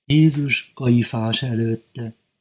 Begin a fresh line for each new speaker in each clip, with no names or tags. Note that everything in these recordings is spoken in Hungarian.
Jézus Kajifás előtt.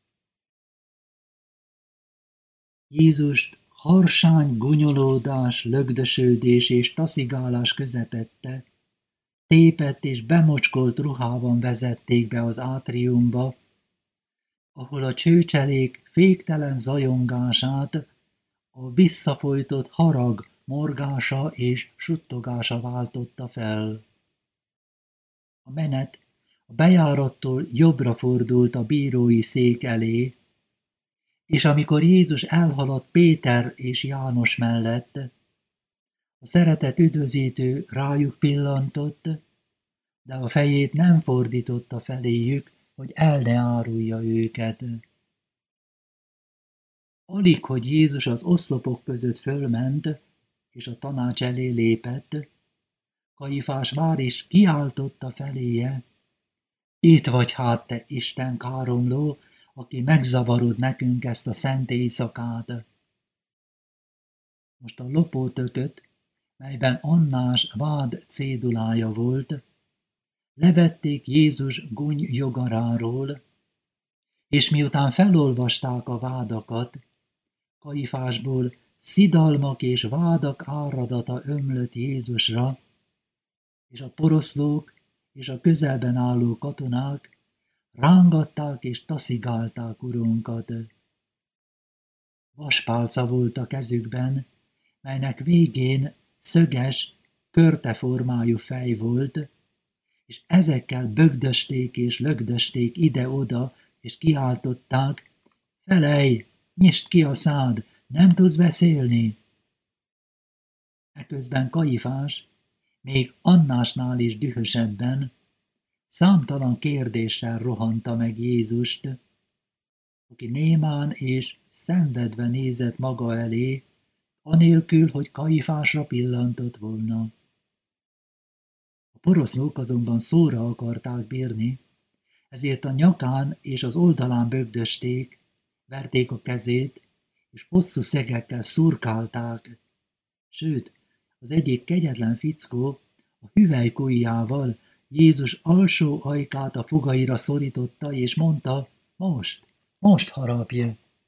Jézust harsány gúnyolódás, lögdösödés és taszigálás közepette, tépett és bemocskolt ruhában vezették be az átriumba, ahol a csőcselék féktelen zajongását a visszafolytott harag morgása és suttogása váltotta fel. A menet a bejárattól jobbra fordult a bírói szék elé, és amikor Jézus elhaladt Péter és János mellett, a szeretett üdvözítő rájuk pillantott, de a fejét nem fordította feléjük, hogy el ne árulja őket. Alig, hogy Jézus az oszlopok között fölment, és a tanács elé lépett, Kajifás már is kiáltotta feléje: itt vagy hát, te Isten káromló, aki megzavarod nekünk ezt a szent éjszakát. Most a lopótököt, melyben Annás vád cédulája volt, levették Jézus gúny jogaráról, és miután felolvasták a vádakat, Kajifásból szidalmak és vádak áradata ömlött Jézusra, és a poroszlók és a közelben álló katonák rángatták és taszigálták urunkat. Vaspálca volt a kezükben, melynek végén szöges, körteformájú fej volt, és ezekkel bögdösték és lögdösték ide-oda, és kiáltották: felej, nyisd ki a szád, nem tudsz beszélni! Eközben Kajifás, még Annásnál is dühösebben, számtalan kérdéssel rohanta meg Jézust, aki némán és szenvedve nézett maga elé, anélkül, hogy Kajifásra pillantott volna. A poroszlók azonban szóra akarták bírni, ezért a nyakán és az oldalán bögdösték, verték a kezét, és hosszú szegekkel szurkálták. Sőt, az egyik kegyetlen fickó a hüvelykujjával Jézus alsó ajkát a fogaira szorította, és mondta: most harapj!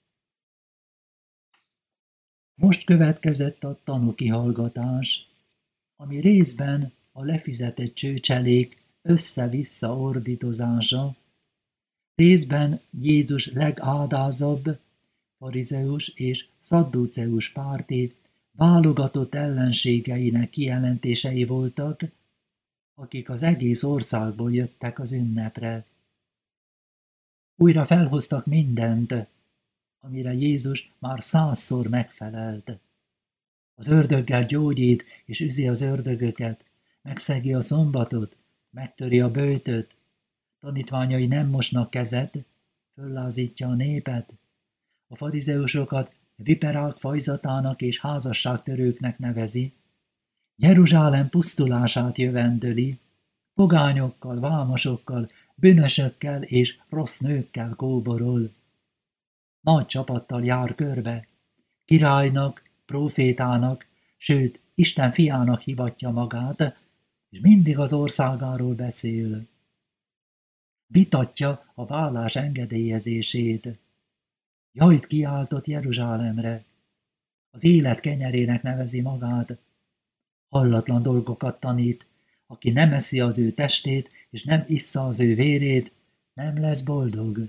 Most következett a tanúkihallgatás, ami részben a lefizetett csőcselék össze-vissza ordítozása, részben Jézus legádázabb, farizeus és szadduceus párti válogatott ellenségeinek kijelentései voltak, akik az egész országból jöttek az ünnepre. Újra felhoztak mindent, amire Jézus már 100-szor megfelelt. Az ördöggel gyógyít és üzi az ördögöket, megszegi a szombatot, megtöri a böjtöt, tanítványai nem mosnak kezet, föllázítja a népet, a farizeusokat viperák fajzatának és házasságtörőknek nevezi, Jeruzsálem pusztulását jövendöli, pogányokkal, vámosokkal, bűnösökkel és rossz nőkkel kóborol. Nagy csapattal jár körbe, királynak, prófétának, sőt, Isten fiának hivatja magát, és mindig az országáról beszél. Vitatja a vállás engedélyezését. Jajt kiáltott Jeruzsálemre. Az élet kenyerének nevezi magát. Hallatlan dolgokat tanít, aki nem eszi az ő testét, és nem issza az ő vérét, nem lesz boldog.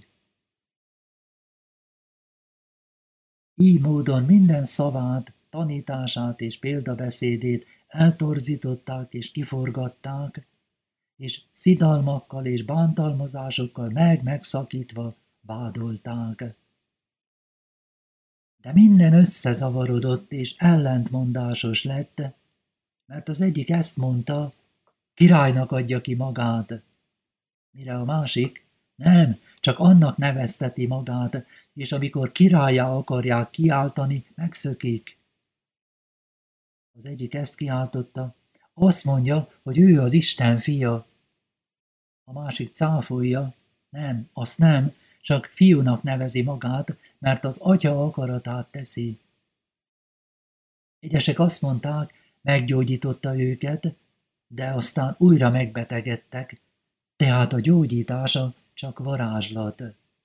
Így módon minden szavát, tanítását és példabeszédét eltorzították és kiforgatták, és szidalmakkal és bántalmazásokkal megszakítva vádolták. De minden összezavarodott és ellentmondásos lett, mert az egyik ezt mondta: királynak adja ki magát, mire a másik: nem, csak annak nevezteti magát, és amikor királlyá akarják kiáltani, megszökik. Az egyik ezt kiáltotta: azt mondja, hogy ő az Isten fia. A másik cáfolja: nem, azt nem, csak fiúnak nevezi magát, mert az atya akaratát teszi. Egyesek azt mondták, meggyógyította őket, de aztán újra megbetegedtek, tehát a gyógyítása csak varázslat.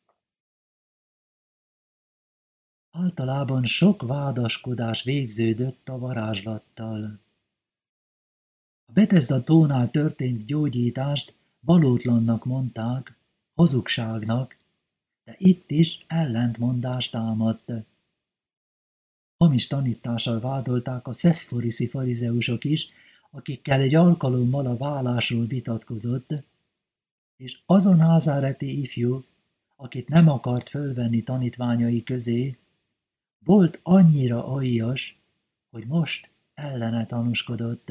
Általában sok vádaskodás végződött a varázslattal. A Betesda tónál történt gyógyítást valótlannak mondták, hazugságnak, de itt is ellentmondás támadt. Hamis tanítással vádolták a szefforiszi farizeusok is, akikkel egy alkalommal a vállásról vitatkozott, és az a názáreti ifjú, akit nem akart fölvenni tanítványai közé, volt annyira aljas, hogy most ellene tanúskodott.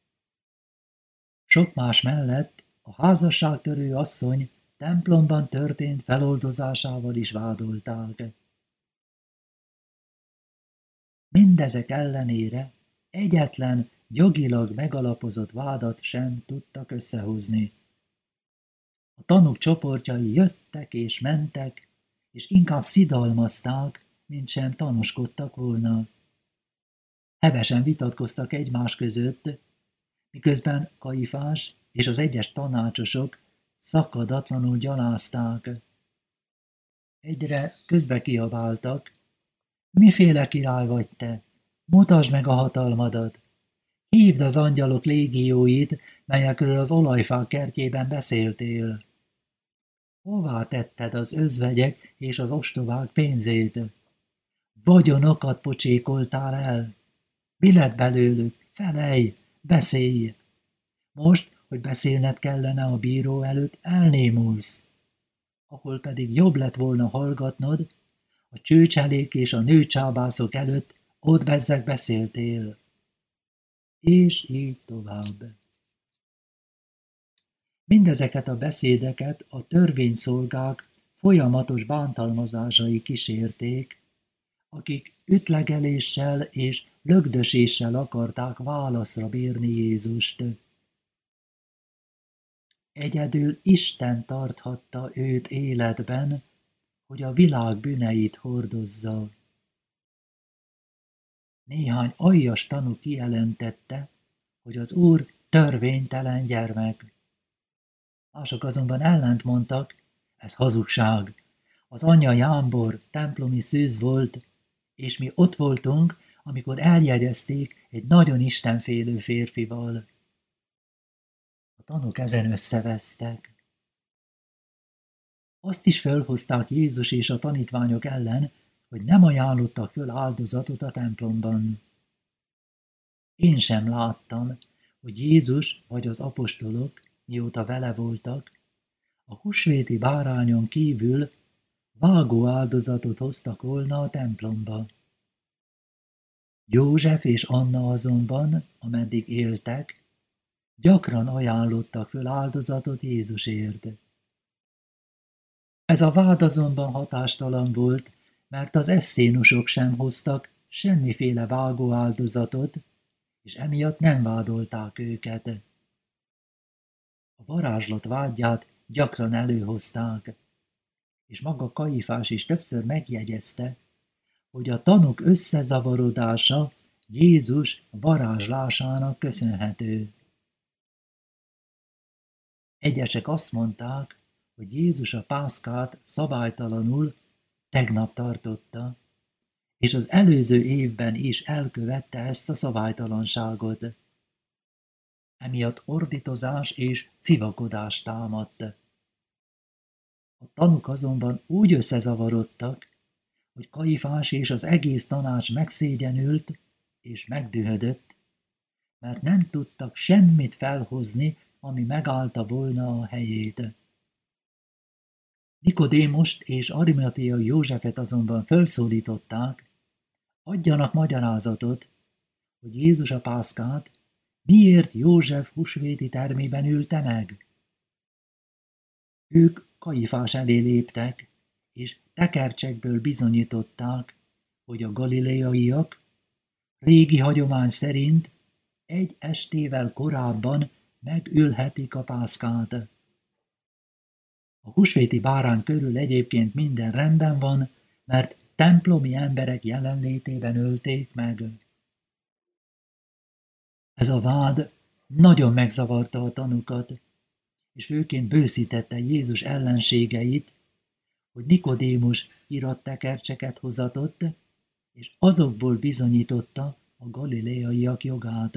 Sok más mellett a házasságtörő asszony templomban történt feloldozásával is vádolták. Mindezek ellenére egyetlen jogilag megalapozott vádat sem tudtak összehozni. A tanúk csoportjai jöttek és mentek, és inkább szidalmazták, mint sem tanúskodtak volna. Hevesen vitatkoztak egymás között, miközben Kajifás és az egyes tanácsosok szakadatlanul gyalázták. Egyre közbe kiabáltak: miféle király vagy te? Mutasd meg a hatalmadat! Hívd az angyalok légióit, melyekről az olajfák kertjében beszéltél. Hová tetted az özvegyek és az ostobák pénzét? Vagyonokat pocsékoltál el? Mi lett belőlük? Felejj, beszélj! Most, hogy beszélned kellene a bíró előtt, elnémulsz. Ahol pedig jobb lett volna hallgatnod, a csőcselék és a nőcsábászok előtt ott bezzeg beszéltél. És így tovább. Mindezeket a beszédeket a törvényszolgák folyamatos bántalmazásai kísérték, akik ütlegeléssel és lögdöséssel akarták válaszra bírni Jézust. Egyedül Isten tarthatta őt életben, hogy a világ bűneit hordozza. Néhány aljas tanú kijelentette, hogy az Úr törvénytelen gyermek. Mások azonban ellent mondtak: ez hazugság. Az anyja Jámbor templomi szűz volt, és mi ott voltunk, amikor eljegyezték egy nagyon istenfélő férfival. A tanúk ezen összevesztek. Azt is felhozták Jézus és a tanítványok ellen, hogy nem ajánlottak föl áldozatot a templomban. Én sem láttam, hogy Jézus vagy az apostolok, mióta vele voltak, a húsvéti bárányon kívül vágó áldozatot hoztak volna a templomba. József és Anna azonban, ameddig éltek, gyakran ajánlottak föl áldozatot Jézusért. Ez a vád azonban hatástalan volt, mert az esszénusok sem hoztak semmiféle vágó áldozatot, és emiatt nem vádolták őket. A varázslat vádját gyakran előhozták, és maga Kajifás is többször megjegyezte, hogy a tanúk összezavarodása Jézus varázslásának köszönhető. Egyesek azt mondták, hogy Jézus a pászkát szabálytalanul tegnap tartotta, és az előző évben is elkövette ezt a szabálytalanságot. Emiatt ordítozás és civakodás támadt. A tanúk azonban úgy összezavarodtak, hogy Kajifás és az egész tanács megszégyenült és megdühödött, mert nem tudtak semmit felhozni, ami megállta volna a helyét. Nikodémust és Arimateai Józsefet azonban felszólították, adjanak magyarázatot, hogy Jézus a pászkát miért József húsvéti termében ülte meg. Ők Kajifás elé léptek, és tekercsekből bizonyították, hogy a galileaiak régi hagyomány szerint egy estével korábban megülhetik a pászkát. A húsvéti bárány körül egyébként minden rendben van, mert templomi emberek jelenlétében ölték meg. Ez a vád nagyon megzavarta a tanukat, és főként bőszítette Jézus ellenségeit, hogy Nikodémus irattekercseket hozatott, és azokból bizonyította a galileaiak jogát.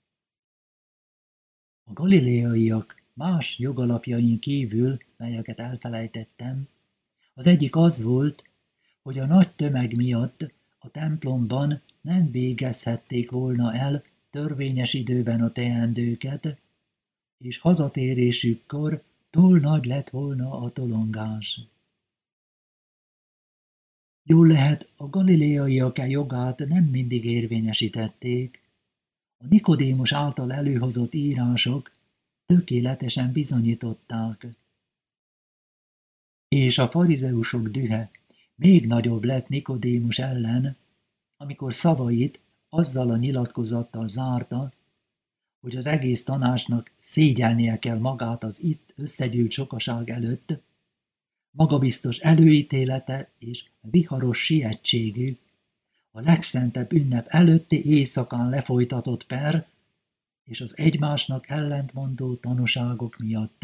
A galileaiak más jogalapjain kívül, melyeket elfelejtettem, az egyik az volt, hogy a nagy tömeg miatt a templomban nem végezhették volna el törvényes időben a teendőket, és hazatérésükkor túl nagy lett volna a tolongás. Jól lehet, a galileaiak jogát nem mindig érvényesítették. A Nikodémus által előhozott írások tökéletesen bizonyították. És a farizeusok dühe még nagyobb lett Nikodémus ellen, amikor szavait azzal a nyilatkozattal zárta, hogy az egész tanácsnak szégyelnie kell magát az itt összegyűlt sokaság előtt, magabiztos előítélete és viharos sietségű, a legszentebb ünnep előtti éjszakán lefolytatott per és az egymásnak ellentmondó tanúságok miatt.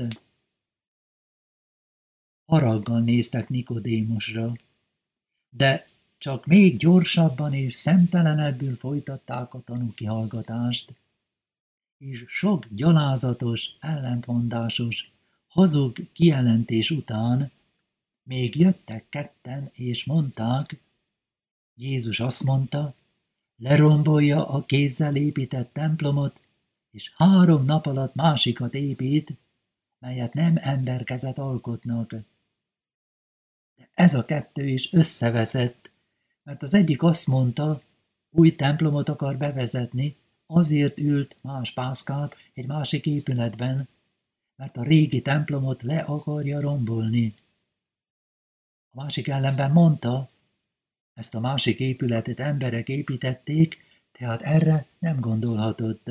Haraggal néztek Nikodémusra, de csak még gyorsabban és szemtelenebbül folytatták a tanúkihallgatást, és sok gyalázatos, ellentmondásos, hazug kijelentés után még jöttek ketten, és mondták, Jézus azt mondta, lerombolja a kézzel épített templomot, és 3 nap alatt másikat épít, melyet nem emberkezet alkotnak. De ez a kettő is összeveszett, mert az egyik azt mondta, új templomot akar bevezetni, azért ült más pászkát egy másik épületben, mert a régi templomot le akarja rombolni. A másik ellenben mondta, ezt a másik épületet emberek építették, tehát erre nem gondolhatott.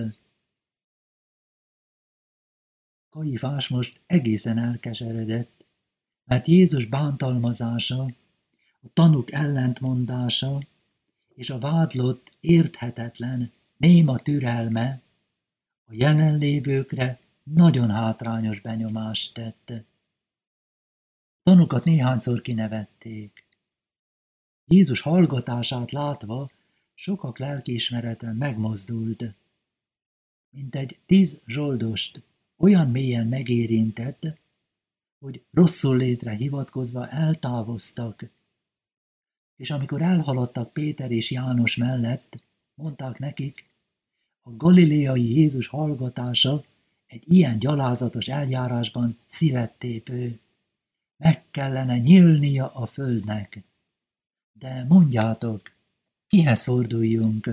Kajifás most egészen elkeseredett, mert Jézus bántalmazása, a tanúk ellentmondása és a vádlott érthetetlen, néma türelme a jelenlévőkre nagyon hátrányos benyomást tett. Tanúkat néhányszor kinevették. Jézus hallgatását látva sokak lelkiismerete megmozdult, mint egy 10 zsoldost olyan mélyen megérintett, hogy rosszul létre hivatkozva eltávoztak, és amikor elhaladtak Péter és János mellett, mondták nekik, a galileai Jézus hallgatása egy ilyen gyalázatos eljárásban szívettépő, meg kellene nyílnia a földnek. De mondjátok, kihez forduljunk?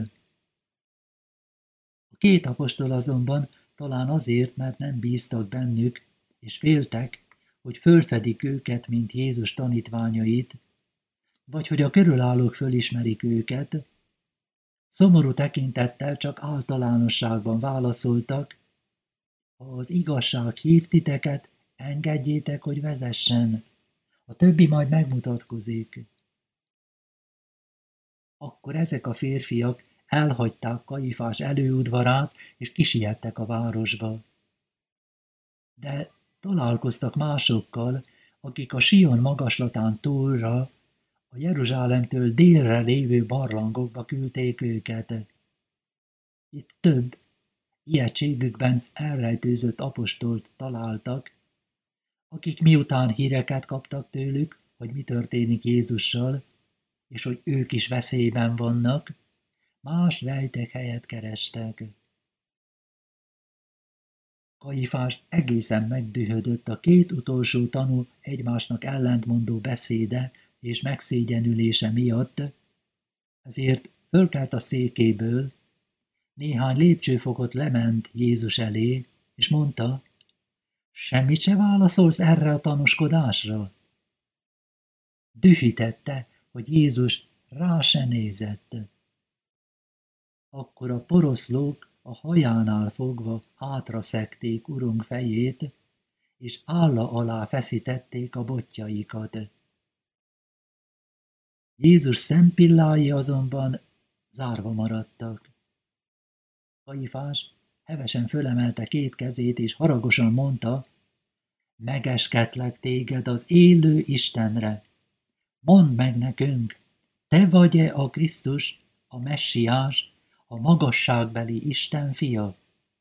A 2 apostol azonban talán azért, mert nem bíztak bennük, és féltek, hogy fölfedik őket, mint Jézus tanítványait, vagy hogy a körülállók fölismerik őket, szomorú tekintettel csak általánosságban válaszoltak, ha az igazság hív titeket, engedjétek, hogy vezessen, a többi majd megmutatkozik. Akkor ezek a férfiak elhagyták Kajifás előudvarát, és kisiettek a városba. De találkoztak másokkal, akik a Sion magaslatán túlra, a Jeruzsálemtől délre lévő barlangokba küldték őket. Itt több, ijegységükben elrejtőzött apostolt találtak, akik miután híreket kaptak tőlük, hogy mi történik Jézussal, és hogy ők is veszélyben vannak, más rejtek helyet kerestek. Kajifás egészen megdühödött a 2 utolsó tanú egymásnak ellentmondó beszéde és megszégyenülése miatt, ezért fölkelt a székéből, néhány lépcsőfokot lement Jézus elé, és mondta, semmit se válaszolsz erre a tanúskodásra? Dühítette, hogy Jézus rá se nézett. Akkor a poroszlók a hajánál fogva hátra szekték urunk fejét, és álla alá feszítették a botjaikat. Jézus szempillái azonban zárva maradtak. Kajifás hevesen fölemelte 2 kezét, és haragosan mondta, megesketlek téged az élő Istenre. Mondd meg nekünk, te vagy-e a Krisztus, a Messiás, a magasságbeli Isten fia?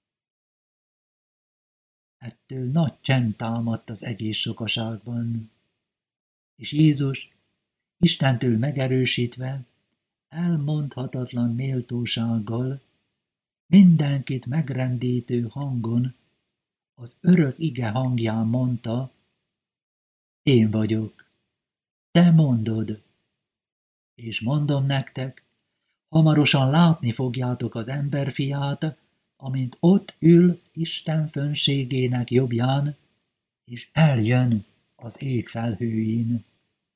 Ettől nagy csend támadt az egész sokaságban, és Jézus, Istentől megerősítve, elmondhatatlan méltósággal, mindenkit megrendítő hangon, az örök ige hangján mondta, én vagyok, te mondod, és mondom nektek, hamarosan látni fogjátok az emberfiát, amint ott ül Isten fönségének jobbján, és eljön az ég felhőin.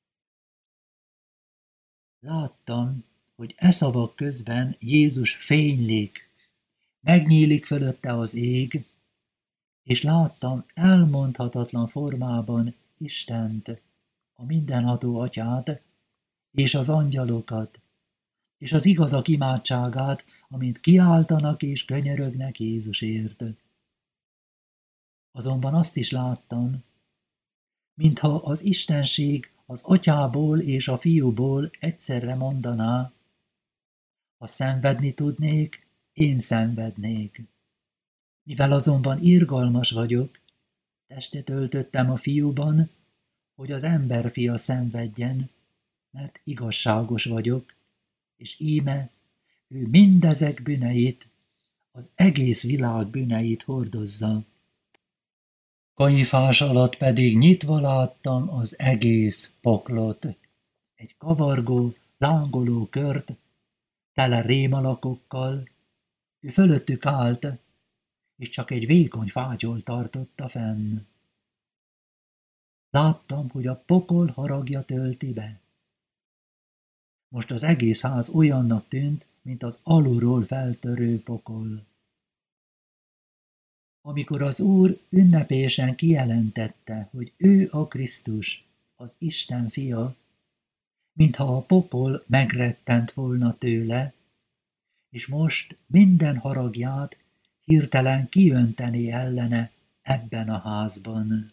Láttam, hogy e szavak közben Jézus fénylik, megnyílik fölötte az ég, és láttam elmondhatatlan formában Istent, a mindenható Atyát, és az angyalokat, és az igazak imádságát, amint kiáltanak és könyörögnek Jézusért. Azonban azt is láttam, mintha az Istenség az Atyából és a Fiúból egyszerre mondaná, ha szenvedni tudnék, én szenvednék. Mivel azonban irgalmas vagyok, testet öltöttem a Fiúban, hogy az emberfia szenvedjen, mert igazságos vagyok, és íme ő mindezek bűneit, az egész világ bűneit hordozza. Kajifás alatt pedig nyitva láttam az egész poklot, egy kavargó, lángoló kört, tele rémalakokkal, ő fölöttük állt, és csak egy vékony fátyol tartotta fenn. Láttam, hogy a pokol haragja tölti be. Most az egész ház olyannak tűnt, mint az alulról feltörő pokol. Amikor az Úr ünnepélyesen kijelentette, hogy ő a Krisztus, az Isten fia, mintha a pokol megrettent volna tőle, és most minden haragját hirtelen kiönteni ellene ebben a házban.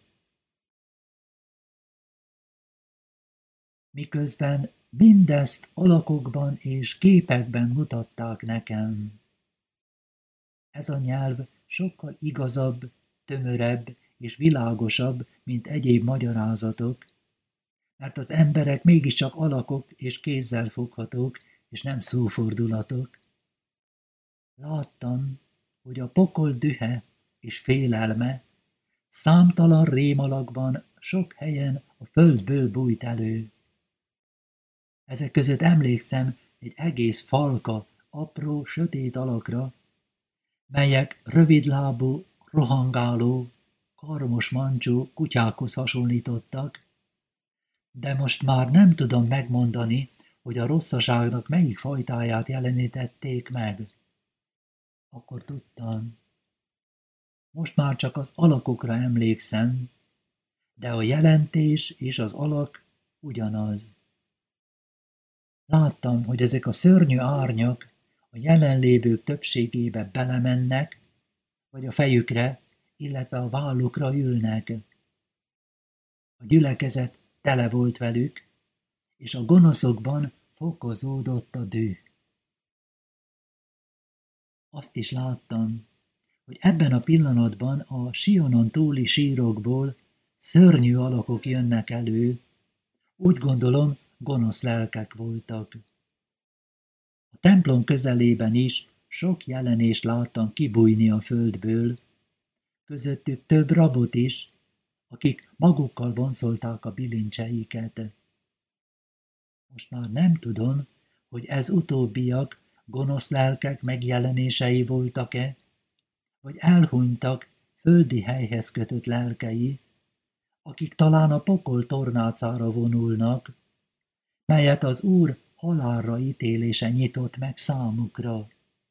Miközben mindezt alakokban és képekben mutatták nekem. Ez a nyelv sokkal igazabb, tömörebb és világosabb, mint egyéb magyarázatok, mert az emberek mégiscsak alakok és kézzel foghatók, és nem szófordulatok. Láttam, hogy a pokol dühe és félelme számtalan rémalakban sok helyen a földből bújt elő. Ezek között emlékszem egy egész falka apró, sötét alakra, melyek rövidlábú, rohangáló, karmos mancsú kutyákhoz hasonlítottak, de most már nem tudom megmondani, hogy a rosszaságnak melyik fajtáját jelenítették meg. Akkor tudtam. Most már csak az alakokra emlékszem, de a jelentés és az alak ugyanaz. Láttam, hogy ezek a szörnyű árnyak a jelenlévők többségébe belemennek, vagy a fejükre, illetve a vállukra ülnek. A gyülekezet tele volt velük, és a gonoszokban fokozódott a düh. Azt is láttam, hogy ebben a pillanatban a Sionon túli sírokból szörnyű alakok jönnek elő, úgy gondolom, gonosz lelkek voltak. A templom közelében is sok jelenést láttam kibújni a földből, közöttük több rabot is, akik magukkal vonszolták a bilincseiket. Most már nem tudom, hogy ez utóbbiak gonosz lelkek megjelenései voltak-e, vagy elhunytak földi helyhez kötött lelkei, akik talán a pokol tornácára vonulnak, melyet az Úr halálra ítélése nyitott meg számukra.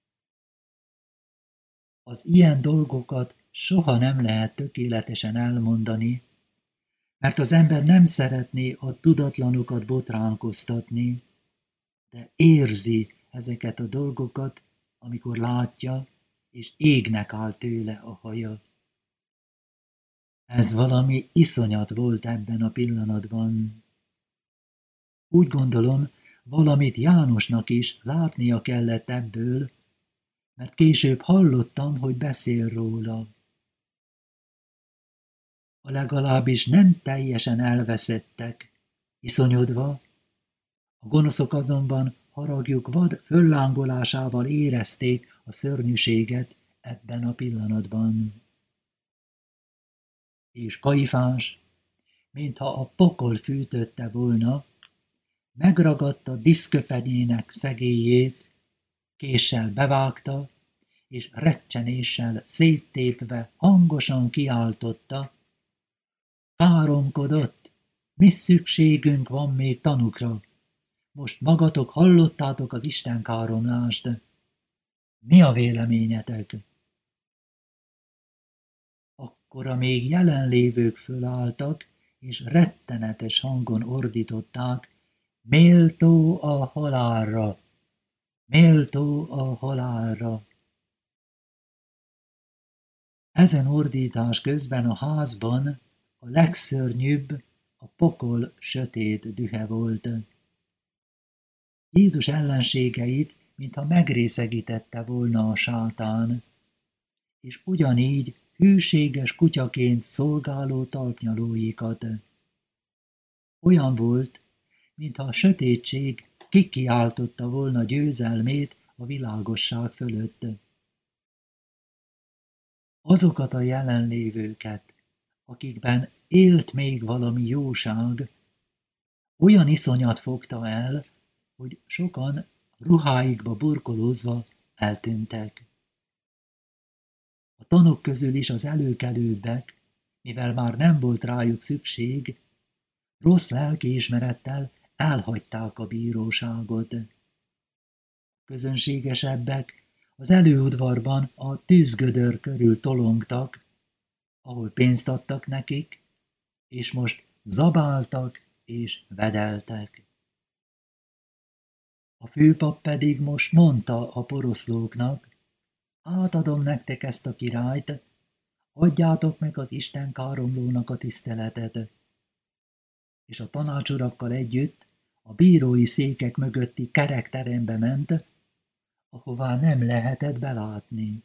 Az ilyen dolgokat soha nem lehet tökéletesen elmondani, mert az ember nem szeretné a tudatlanokat botránkoztatni, de érzi ezeket a dolgokat, amikor látja, és égnek áll tőle a haja. Ez valami iszonyat volt ebben a pillanatban. Úgy gondolom, valamit Jánosnak is látnia kellett ebből, mert később hallottam, hogy beszél róla. A legalábbis nem teljesen elveszettek, iszonyodva, a gonoszok azonban haragjuk vad föllángolásával érezték a szörnyűséget ebben a pillanatban. És Kaifás, mintha a pokol fűtötte volna, megragadta diszköpenyének szegélyét, késsel bevágta, és recsenéssel széttépve hangosan kiáltotta: káromkodott, mi szükségünk van még tanukra? Most magatok hallottátok az Isten káromlást. Mi a véleményetek? Akkora még jelenlévők fölálltak, és rettenetes hangon ordították: méltó a halálra! Méltó a halálra! Ezen ordítás közben a házban a legszörnyűbb a pokol sötét dühe volt. Jézus ellenségeit, mintha megrészegítette volna a sátán, és ugyanígy hűséges kutyaként szolgáló talpnyalóikat. Olyan volt, mintha a sötétség kikiáltotta volna győzelmét a világosság fölött. Azokat a jelenlévőket, akikben élt még valami jóság, olyan iszonyat fogta el, hogy sokan ruháikba burkolózva eltűntek. A tanok közül is az előkelőbbek, mivel már nem volt rájuk szükség, rossz lelkiismerettel elhagyták a bíróságot. Közönségesebbek az előudvarban a tűzgödör körül tolongtak, ahol pénzt adtak nekik, és most zabáltak és vedeltek. A főpap pedig most mondta a poroszlóknak: átadom nektek ezt a királyt, adjátok meg az Isten káromlónak a tiszteletet. És a tanácsurakkal együtt a bírói székek mögötti kerekterembe ment, ahová nem lehetett belátni.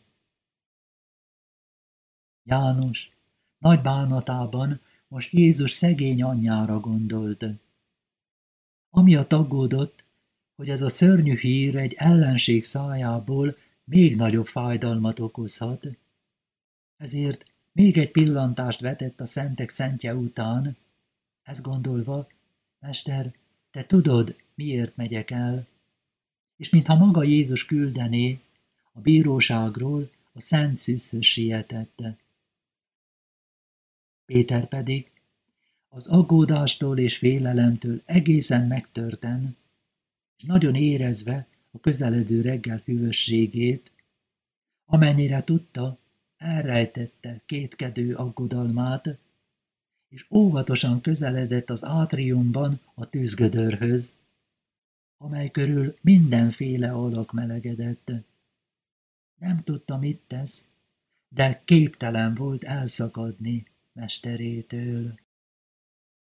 János nagy bánatában most Jézus szegény anyjára gondolt. Amiatt aggódott, hogy ez a szörnyű hír egy ellenség szájából még nagyobb fájdalmat okozhat, ezért még egy pillantást vetett a szentek szentje után, ezt gondolva: Mester, te tudod, miért megyek el, és mintha maga Jézus küldené, a bíróságról a szent szűzhöz sietette. Péter pedig az aggódástól és félelemtől egészen megtörten, és nagyon érezve a közeledő reggel hűvösségét, amennyire tudta, elrejtette kétkedő aggodalmát, és óvatosan közeledett az átriumban a tűzgödörhöz, amely körül mindenféle alak melegedett. Nem tudta, mit tesz, de képtelen volt elszakadni mesterétől.